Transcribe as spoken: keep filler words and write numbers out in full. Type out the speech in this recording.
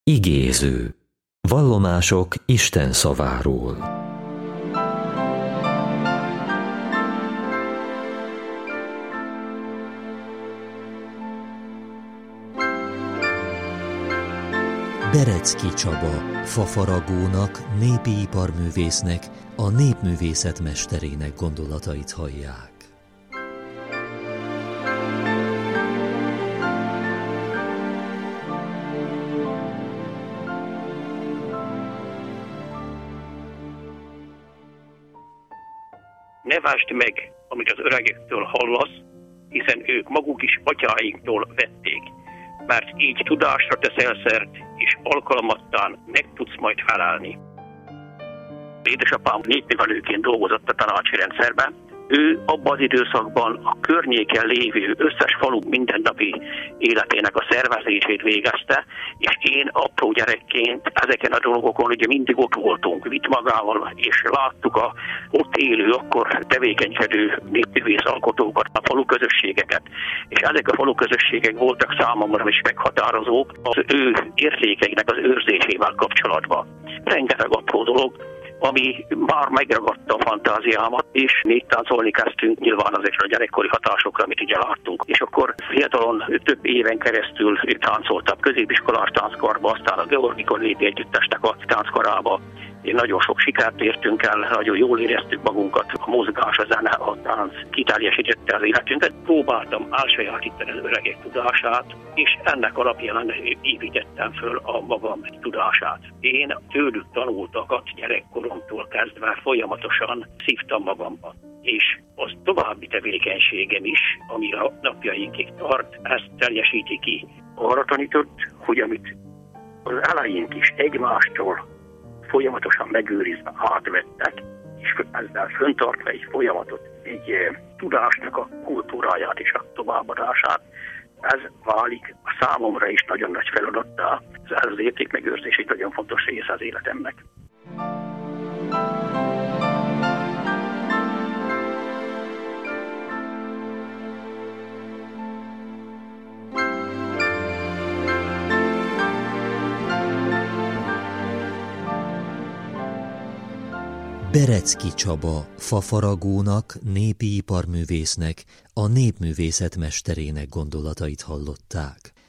Igéző. Vallomások Isten szaváról. Berecki Csaba, fafaragónak, népi iparművésznek, a népművészet mesterének gondolatait hallják. Ne vásd meg, amit az öregektől hallasz, hiszen ők maguk is atyáinktól vették, mert így tudásra teszel szert, és alkalmattán meg tudsz majd felállni. Édesapám népművelőként dolgozott a tanácsi rendszerben. Ő abban az időszakban a környéken lévő összes falu mindennapi életének a szervezését végezte, és én apró gyerekként ezeken a dolgokon ugye mindig ott voltunk, vitt magával, és láttuk a ott élő, akkor tevékenykedő népművész alkotókat, a falu közösségeket. És ezek a falu közösségek voltak számomra is meghatározók az ő értékeinek az őrzésével kapcsolatban. Rengeteg apró dolog, ami már megragadta a fantáziámat, és néptáncolni kezdtünk, nyilván azért a gyerekkori hatásokra, amit ugye láttunk. És akkor fiatalon több éven keresztül táncoltam középiskolás tánckarba, aztán a Georgi népi együttesnek a tánckarába. Nagyon sok sikert értünk el, nagyon jól éreztük magunkat, a mozgás, a zene, a tánc kiteljesítette az életünket. Próbáltam elsajátítani az öregek tudását, és ennek alapján építettem föl a magam tudását. Én tőlük tanultakat gyerekkoromtól kezdve folyamatosan szívtam magamba. És az további tevékenységem is, ami a napjainkig tart, ezt teljesíti ki. Arra tanított, hogy amit az eleink is egymástól folyamatosan megőrizve átvettek, és ezzel föntartva egy folyamatot, egy e, tudásnak a kultúráját és a továbbadását, ez válik a számomra is nagyon nagy feladattá. Ez az értékmegőrzés egy nagyon fontos része az életemnek. Berecki Csaba, fafaragónak, népi iparművésznek, a népművészet mesterének gondolatait hallották.